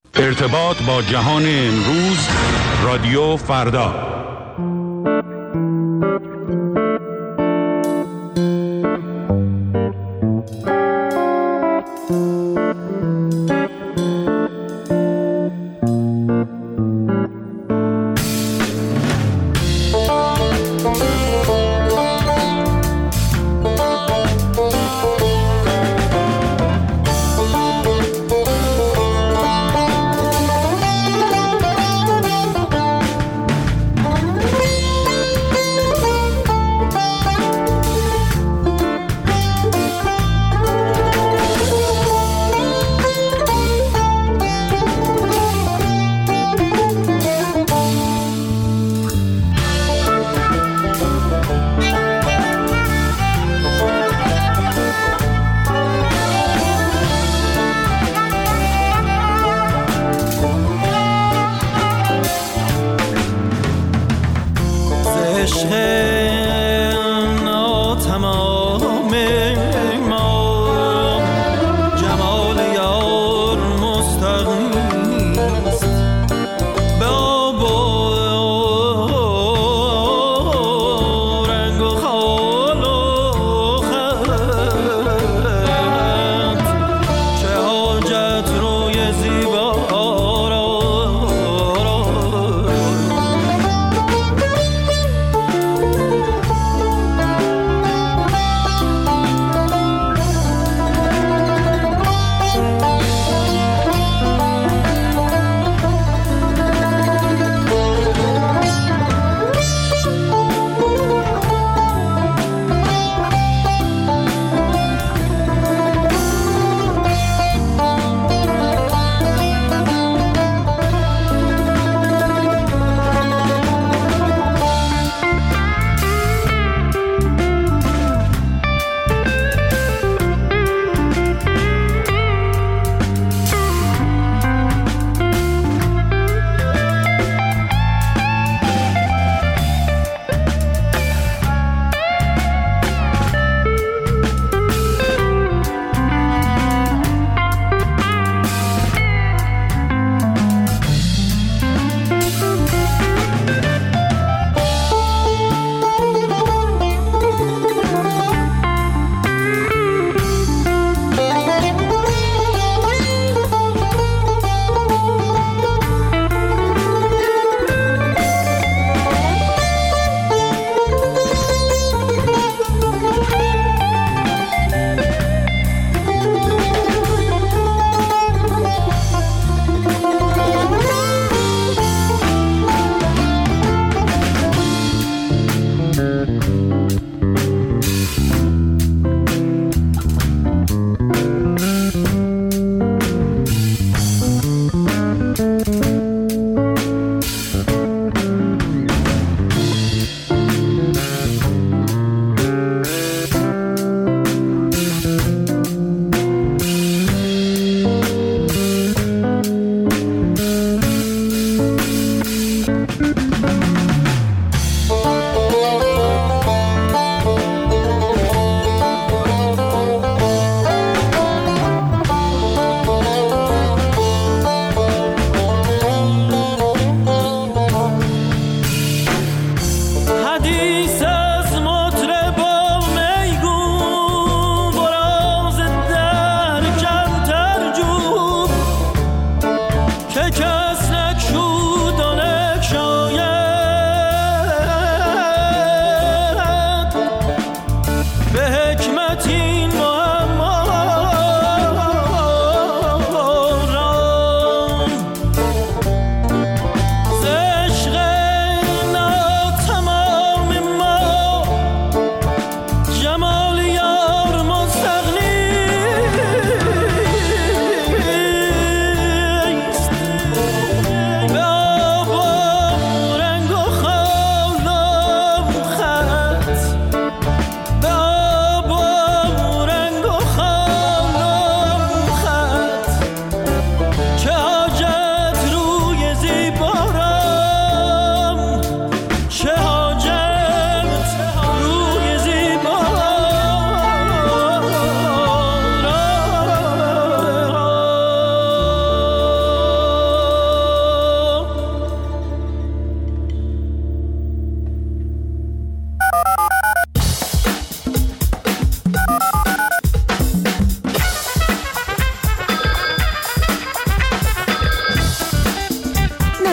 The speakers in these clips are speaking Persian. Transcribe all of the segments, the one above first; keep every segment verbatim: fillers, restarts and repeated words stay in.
ارتباط با جهان امروز، رادیو فردا.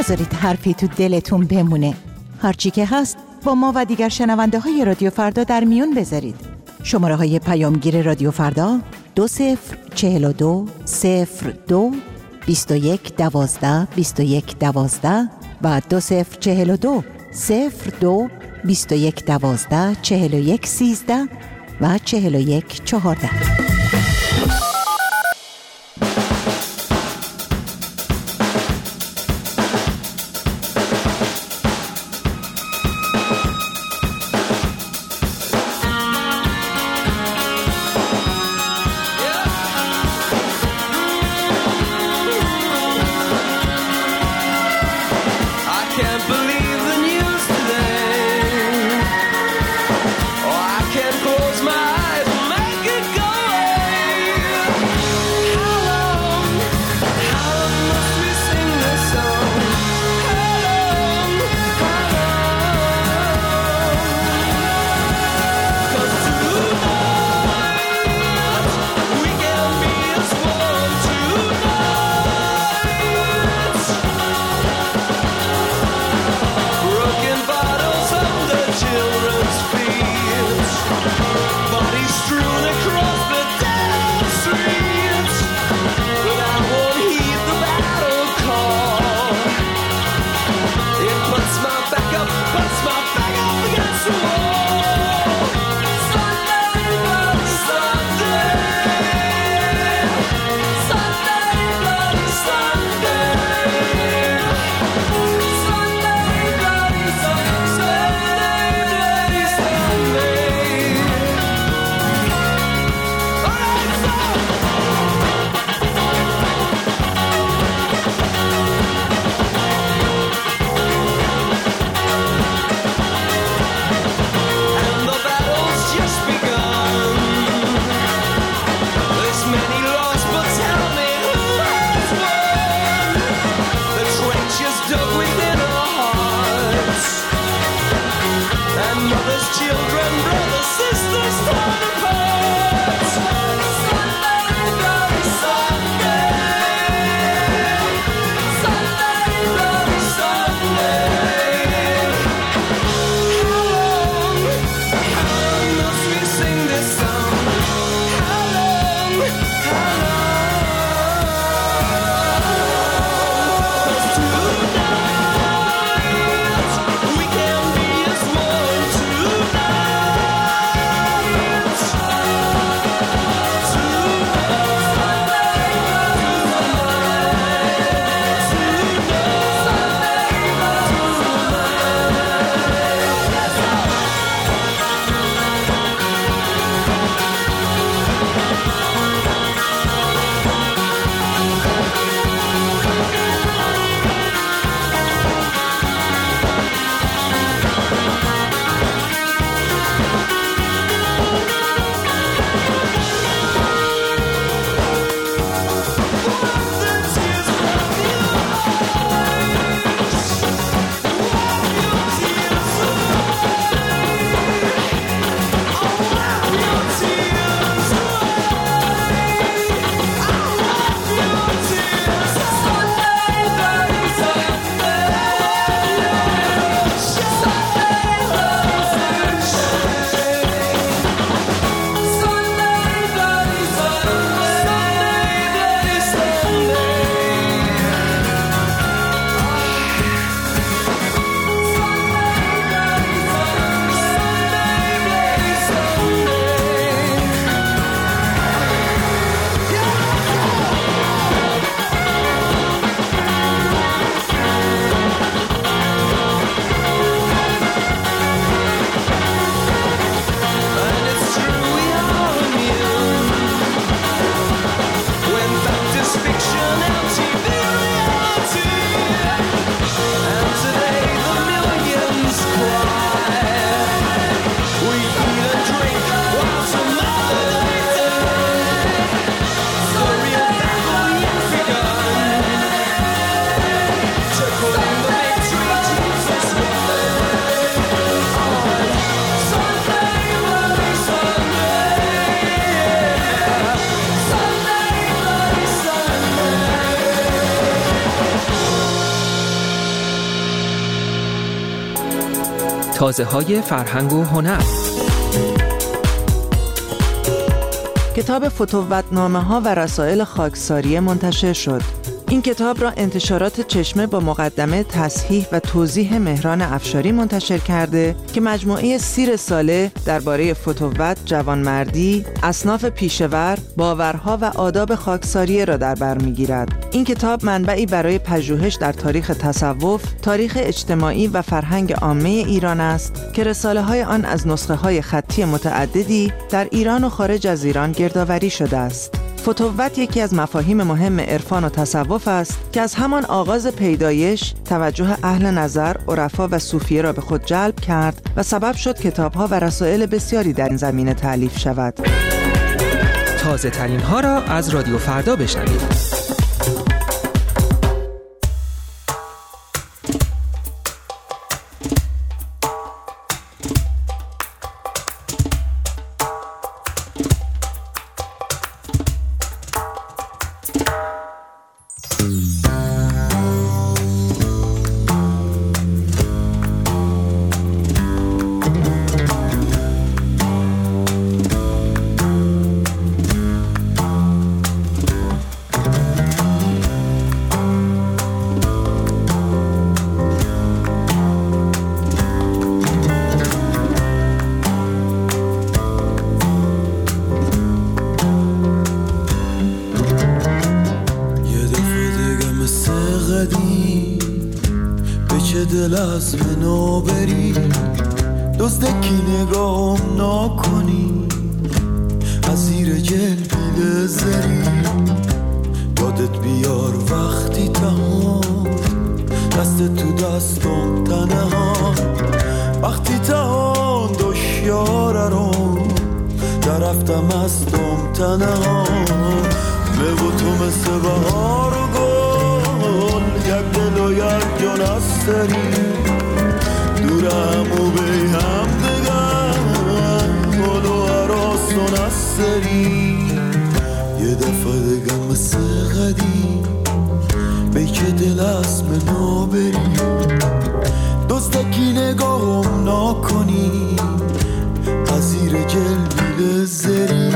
نذارید حرفی تو دلتون بمونه. هرچی که هست با ما و دیگر شنونده های رادیو فردا در میون بذارید. شماره های پیامگیر رادیو فردا دو صفر چهل و دو صفر دو بیست و یک دوازده بیست و یک دوازده و دو صفر چهل و دو صفر دو بیست و یک دوازده چهل و یک سیزده و چهل و یک چهارده. Close my eyes and make it go away. تازه‌های فرهنگ و هنر. کتاب فتوت‌نامه‌ها و رسائل خاکساریه منتشر شد. این کتاب را انتشارات چشمه با مقدمه تصحیح و توضیح مهران افشاری منتشر کرده که مجموعه سی رساله درباره فتوت، جوانمردی، اصناف پیشه‌ور، باورها و آداب خاکساریه را در بر می‌گیرد. این کتاب منبعی برای پژوهش در تاریخ تصوف، تاریخ اجتماعی و فرهنگ عامه ایران است که رساله‌های آن از نسخه‌های خطی متعددی در ایران و خارج از ایران گردآوری شده است. فتوت یکی از مفاهیم مهم عرفان و تصوف است که از همان آغاز پیدایش توجه اهل نظر، عرفا و صوفیه را به خود جلب کرد و سبب شد کتاب‌ها و رسائل بسیاری در این زمینه تألیف شود. تازه ترین ها را از رادیو فردا بشنوید. دل از منو بری، دزدکی نگام نکنی، از زیر جلبیل زری یادت بیار وقتی تهان دست تو دستم تنها، وقتی تهان دشیاره رو درفتم از دم تنها، به تو مثل بهار و گل یک دل و یک جان از داری دورم و بی هم دگم گل و عراسون از داری یه دفعه دگم مثل قدیم بی که دل از منو بری دزدکی نگاهم نکنی از زیر جلبیل زری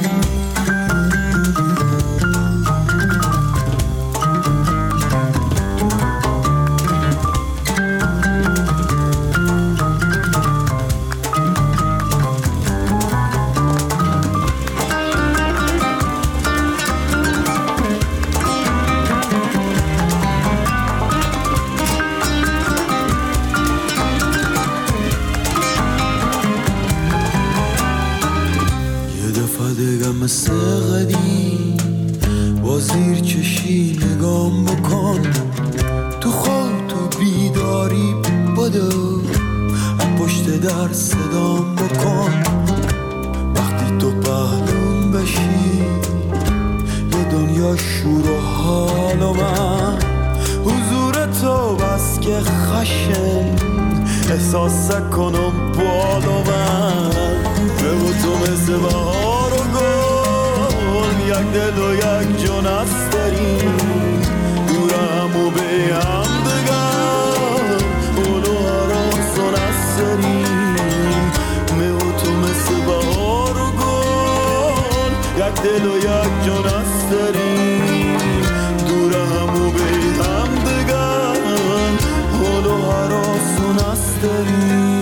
مثل قدیم با زیر چشی نگام بکن تو خواب تو بیداری بدو از پشت در صدام بکن وقتی تو پهلوم بشی یه دنیا شور و حال و من حضور تو بس که خشن احساس کنم بال و من به تو مثل بهار و گل یک دل و یک جان است داریم دورم و به هم دگم اول و عراسان است داریم به تو مثل بهار و گل یک دل و یک جان است داریم دورم و به هم دگم اول و عراسان است داریم.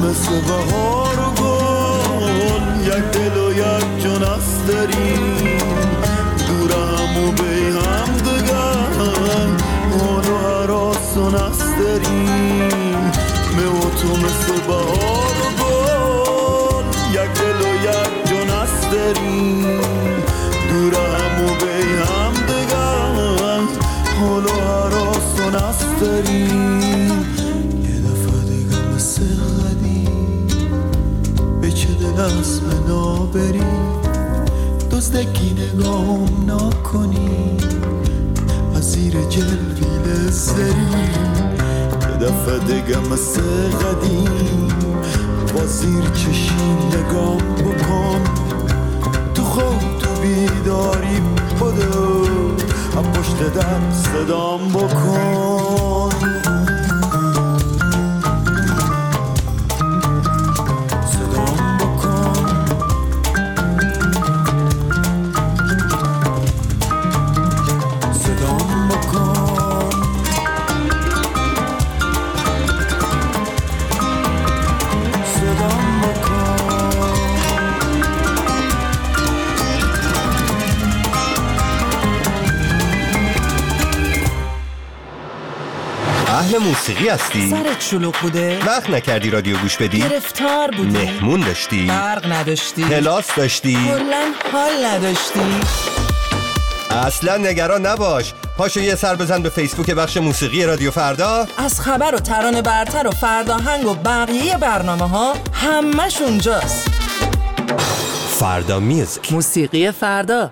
مثل بهار و گل، یک دل و یک جان است داریم، دور هم و بی هم دگن حال و حراسون است داریم. من و تو مثل بهار و گل، یک دل و یک جان است داریم، دور هم و بی هم دگن حال و حراسون است داریم. یه دفعه دیگه مثل قدیم به چه دل از منا بری، دزدکی نگام نکنی، از زیر جلویل سری. یه دفعه دیگه مثل قدیم با زیر چشی نگام بکن، تو خواب تو بیداری بدو، هم پشت در صدام بکن. صدام بکن، صدام بکن. صدام بکن. اهل موسیقی هستی؟ سرت شلوغ بوده؟ وقت نکردی رادیو گوش بدی؟ گرفتار بودی؟ مهمون داشتی؟ برق نداشتی؟ کلاس داشتی؟ کلاً حال نداشتی؟ اصلا نگران نباش، پاشو یه سر بزن به فیسبوک بخش موسیقی رادیو فردا. از خبر و ترانه برتر و فرداهنگ و بقیه برنامه ها همش اونجاست. فردا میوزیک، موسیقی فردا.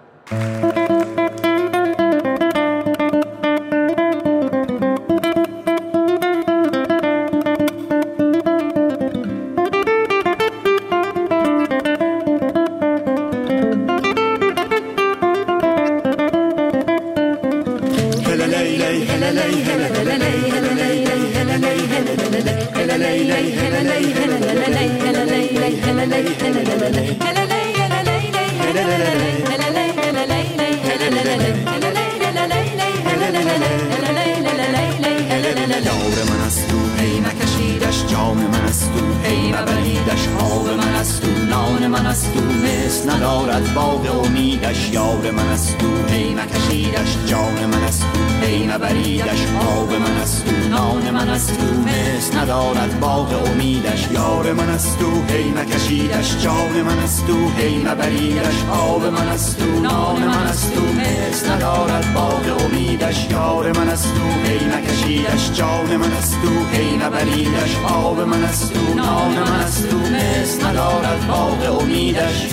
یار من است تو هی مکشیدش، جان من است تو هی مبریدش، آب من است تو نان من است تو مثل ندارد باغ امیدش. یار من است تو هی مکشیدش، جان من است تو هی مبریدش، آب من است تو نان من است تو مثل ندارد باغ امیدش. یار من است تو هی مکشیدش، جان من است تو هی مبریدش، آب من است تو نان من است تو مثل ندارد باغ امیدش. یار من است تو هی مکشیدش، جان من است تو هی مبریدش، آب من است تو نان من است تو مثل ندارد باغ امیدش.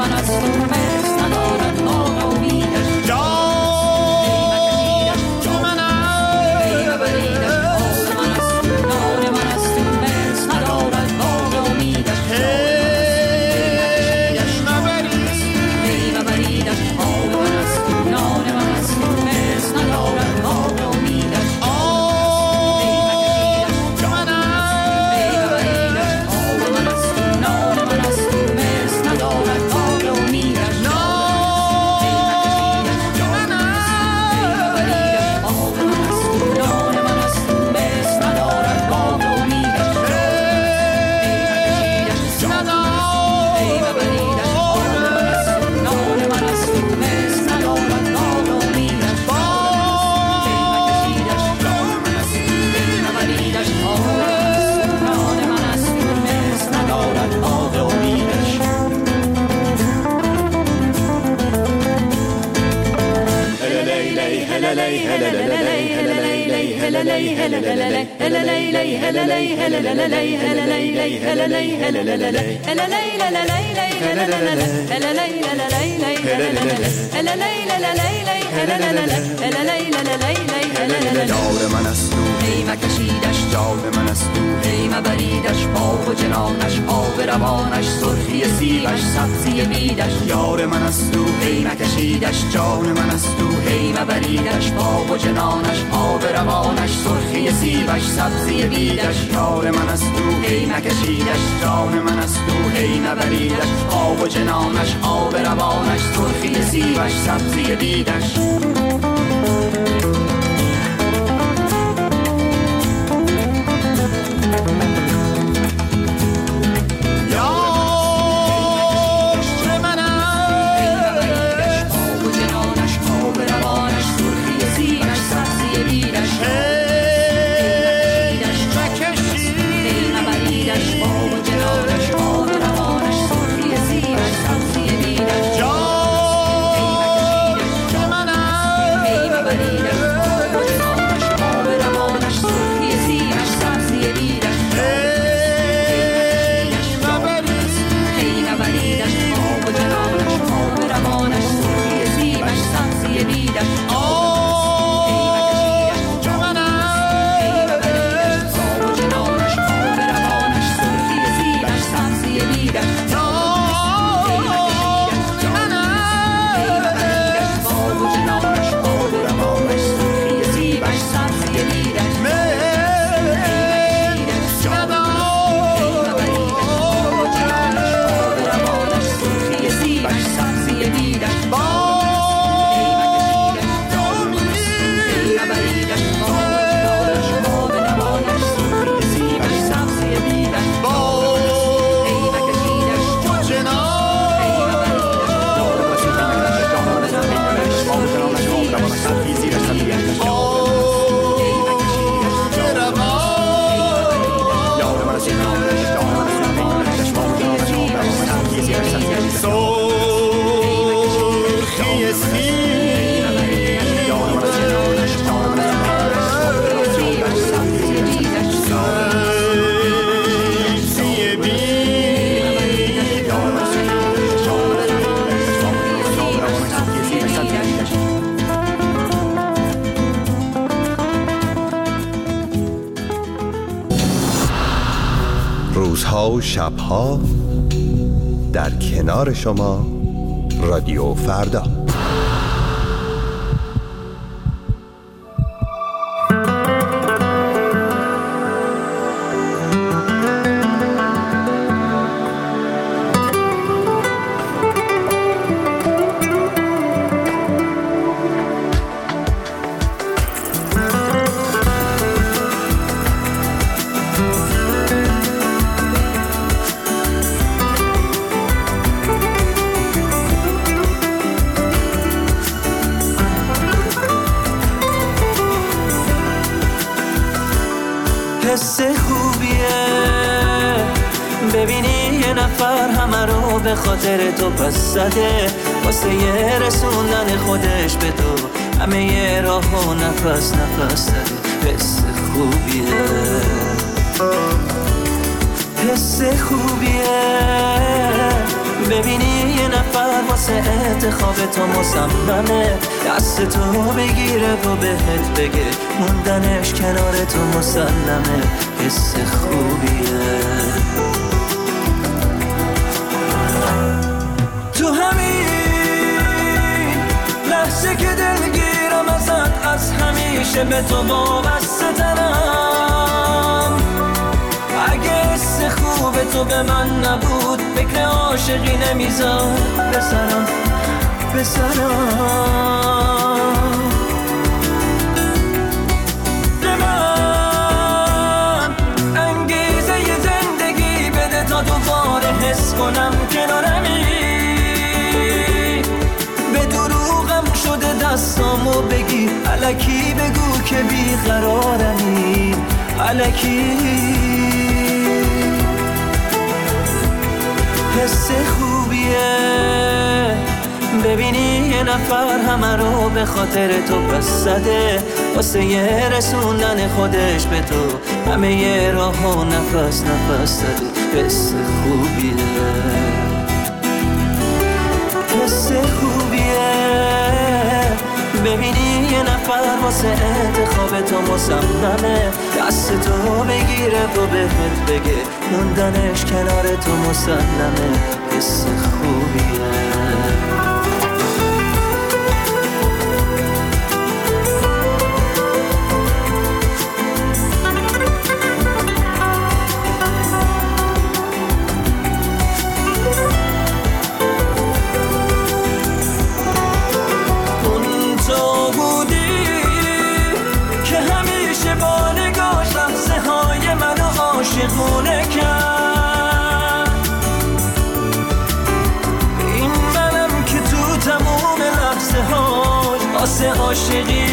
جان یار من است او هی مکشیدش جان من است او هی مبریدش باغ و جنانش آب روانش سرخی سیبش سبزی بیدش یار من است او هی مکشیدش جان من است او هی مبریدش باغ و جنانش آب روانش سرخی سیبش سبزی بیدش یار من است او هی مکشیدش جان من است او هی مبریدش باغ و جنانش آب روانش سرخی سیبش سبزی بیدش روزها و شبها در کنار شما رادیو فردا. حس خوبیه ببینی یه نفر همه رو به خاطر تو پس زده واسه یه رسوندن خودش به تو همه یه راه و نفس نفس زده. حس خوبیه حس خوبیه ببینی یه نفر واسه انتخاب تو مصممه دست تو بگیره و بهت بگه موندنش کنار تو مسلمه. حس خوبیه تو همین لحظه که دلگیرم ازت از همیشه به تو وابسته ترم. اگه حس خوب تو به من نبود فکر عاشقی نمیذار بسرم بسرم به من انگیزه ی زندگی بده تا دوباره حس کنم کنارمی. به دروغم شده دستامو بگی الکی بگو که بیقرارمی الکی. حس خوبیه ببینی یه نفر همه رو به خاطر تو پس زده واسه یه رسوندن خودش به تو همه یه راه و نفس نفس زده حس خوبیه حس خوبیه ببینی یه نفر واسه انتخاب تو مصممه دست تو بگیره و بهت بگه موندنش کنار تو مسلمه حس خوبیه عاشقونه کرد این منم که تو تموم لحظه هاش واسه عاشقی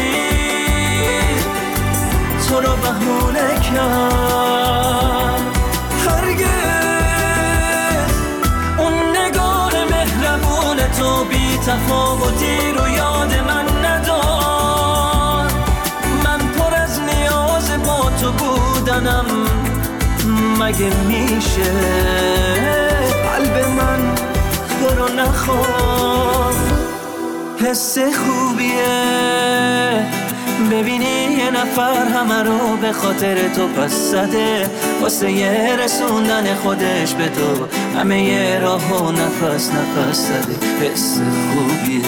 تو رو بهونه کرد هرگز اون نگاه مهربون تو بی تفاوتی رو یاد من ندار من پر از نیاز با تو بودنم مگه میشه قلب من تو رو نخواد حس خوبیه ببینی یه نفر همه رو به خاطر تو پس زده واسه یه رسوندن خودش به تو همه یه راه و نفس نفس زده حس خوبیه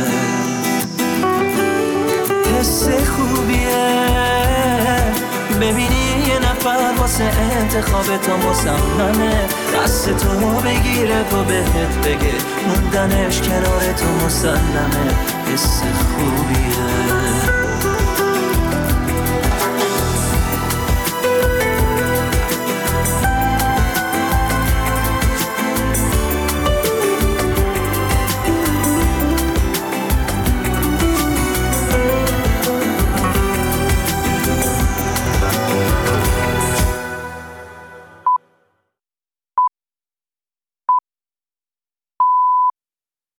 حس خوبیه ببینی یه نفر واسه انتخاب تو مصممه دست تو بگیره و بهت بگه موندنش کنار تو مسلمه حس خوبیه